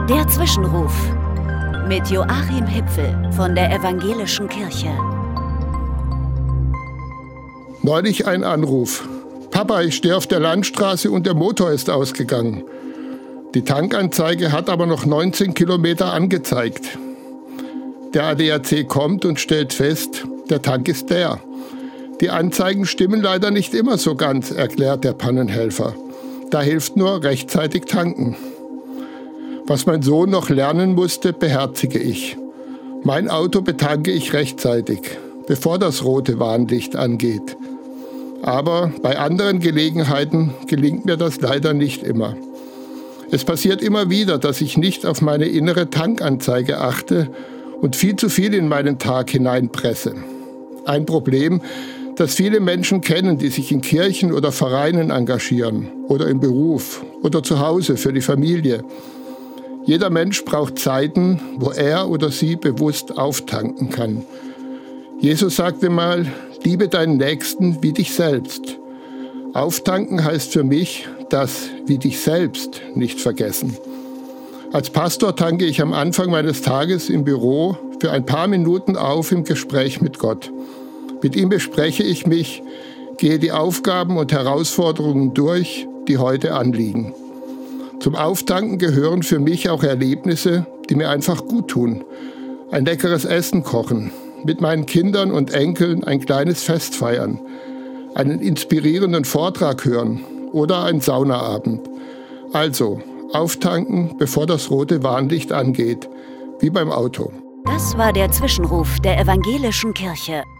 Der Zwischenruf mit Joachim Hipfel von der Evangelischen Kirche. Neulich ein Anruf. Papa, ich stehe auf der Landstraße und der Motor ist ausgegangen. Die Tankanzeige hat aber noch 19 Kilometer angezeigt. Der ADAC kommt und stellt fest, der Tank ist leer. Die Anzeigen stimmen leider nicht immer so ganz, erklärt der Pannenhelfer. Da hilft nur rechtzeitig tanken. Was mein Sohn noch lernen musste, beherzige ich. Mein Auto betanke ich rechtzeitig, bevor das rote Warnlicht angeht. Aber bei anderen Gelegenheiten gelingt mir das leider nicht immer. Es passiert immer wieder, dass ich nicht auf meine innere Tankanzeige achte und viel zu viel in meinen Tag hineinpresse. Ein Problem, das viele Menschen kennen, die sich in Kirchen oder Vereinen engagieren oder im Beruf oder zu Hause für die Familie. Jeder Mensch braucht Zeiten, wo er oder sie bewusst auftanken kann. Jesus sagte mal, liebe deinen Nächsten wie dich selbst. Auftanken heißt für mich, das wie dich selbst nicht vergessen. Als Pastor tanke ich am Anfang meines Tages im Büro für ein paar Minuten auf im Gespräch mit Gott. Mit ihm bespreche ich mich, gehe die Aufgaben und Herausforderungen durch, die heute anliegen. Zum Auftanken gehören für mich auch Erlebnisse, die mir einfach gut tun. Ein leckeres Essen kochen, mit meinen Kindern und Enkeln ein kleines Fest feiern, einen inspirierenden Vortrag hören oder einen Saunaabend. Also, auftanken, bevor das rote Warnlicht angeht, wie beim Auto. Das war der Zwischenruf der Evangelischen Kirche.